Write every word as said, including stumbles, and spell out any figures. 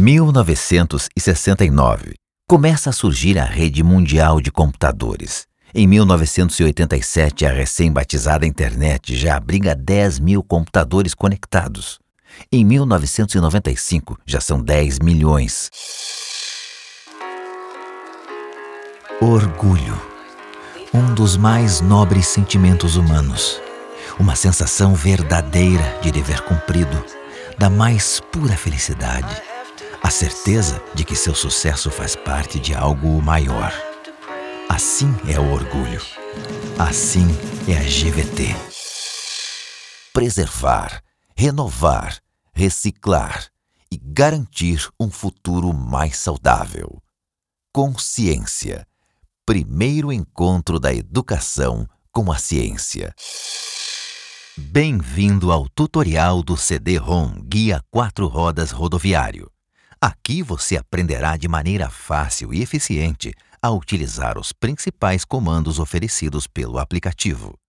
mil novecentos e sessenta e nove, começa a surgir a rede mundial de computadores. Em mil novecentos e oitenta e sete, a recém-batizada internet já abriga dez mil computadores conectados. Em mil novecentos e noventa e cinco, já são dez milhões. Orgulho, um dos mais nobres sentimentos humanos. Uma sensação verdadeira de dever cumprido, da mais pura felicidade. A certeza de que seu sucesso faz parte de algo maior. Assim é o orgulho. Assim é a G V T. Preservar, renovar, reciclar e garantir um futuro mais saudável. Consciência. Primeiro encontro da educação com a ciência. Bem-vindo ao tutorial do C D-ROM Guia Quatro Rodas Rodoviário. Aqui você aprenderá de maneira fácil e eficiente a utilizar os principais comandos oferecidos pelo aplicativo.